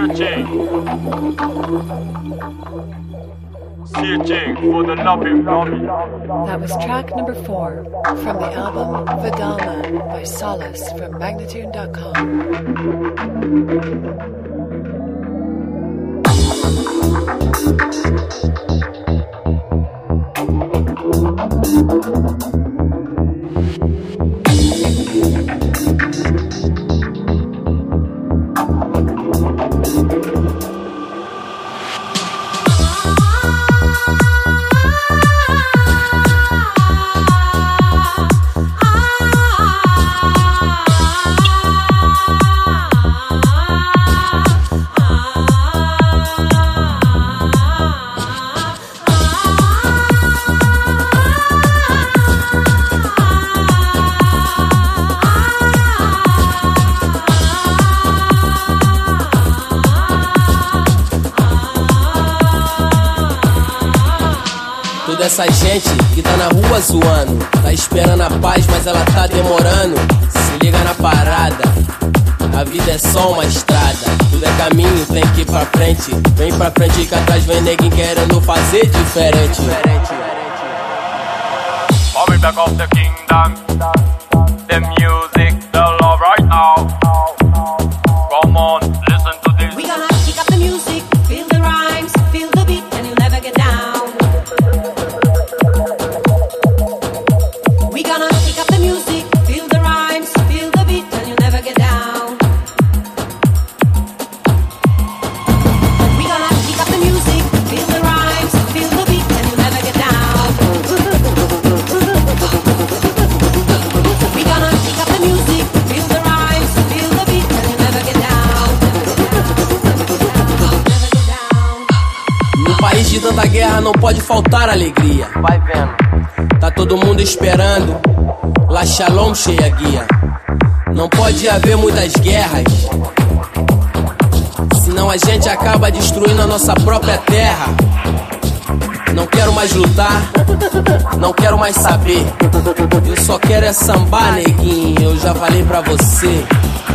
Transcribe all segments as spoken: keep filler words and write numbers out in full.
Searching, searching for the loving mommy. That was track number four from the album Vidalma by Solace from Magnatune dot com. Toda essa gente que tá na rua zoando, tá esperando a paz, mas ela tá demorando. Se liga na parada, a vida é só uma estrada. Tudo é caminho, tem que ir pra frente. Vem pra frente que atrás vem neguinho querendo fazer diferente. Mommy back of the kingdom, the music, the love right now. Come on, listen to this. We gonna kick up the music, feel the rhymes, feel the beat, and you'll never get down. We gonna kick up the music, feel the rhymes, feel the beat, and you'll never get down. We gonna kick up the music, feel the rhymes, feel the beat, and you'll never get down. We gonna kick up the music, feel the rhymes, feel the beat, and you'll never get down. No país de tanta guerra não pode faltar alegria. Vai vendo. Tá todo mundo esperando, La Shalom cheia guia. Não pode haver muitas guerras, senão a gente acaba destruindo a nossa própria terra. Não quero mais lutar, não quero mais saber. Eu só quero é sambar, neguinho, eu já falei pra você.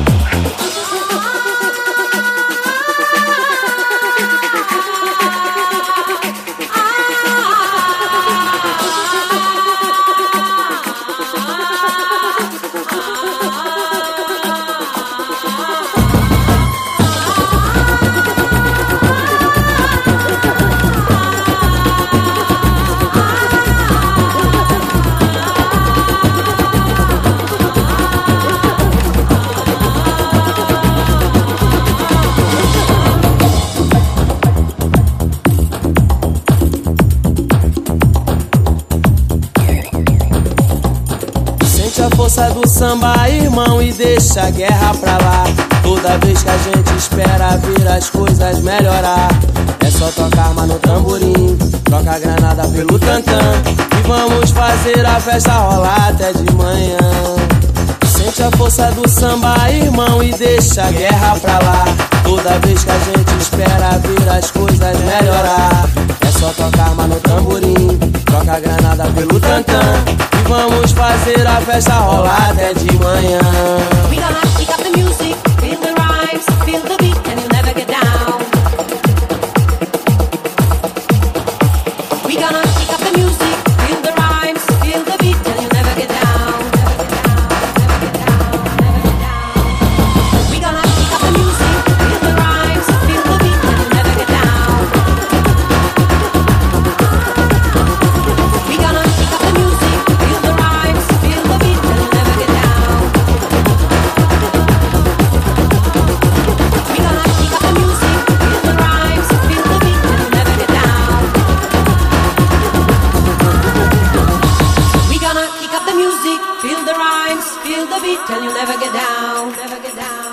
A força do samba, irmão, e deixa a guerra pra lá. Toda vez que a gente espera vir as coisas melhorar, é só tocar arma no tamborim, troca a granada pelo tantã, e vamos fazer a festa rolar até de manhã. Sente a força do samba, irmão, e deixa a guerra pra lá. Toda vez que a gente espera vir as coisas melhorar, é só tocar arma no tamborim, troca a granada pelo tantã, e vamos fazer a festa rolar até de manhã. We gonna kick up the music, feel the rhymes, feel the beat, and you'll never get down. We gonna kick up the music, feel the rhymes, feel the beat, and you'll never get down. We gonna kick up the music, feel the rhymes, feel the beat, and you'll never get down. We gonna kick up the music, feel the rhymes, feel the beat, and you'll never get down. We gonna kick up the music, feel the rhymes, feel the beat, and you'll never get down. We gonna kick up the music, feel the rhymes, feel the beat, and you'll never get down. Never get down.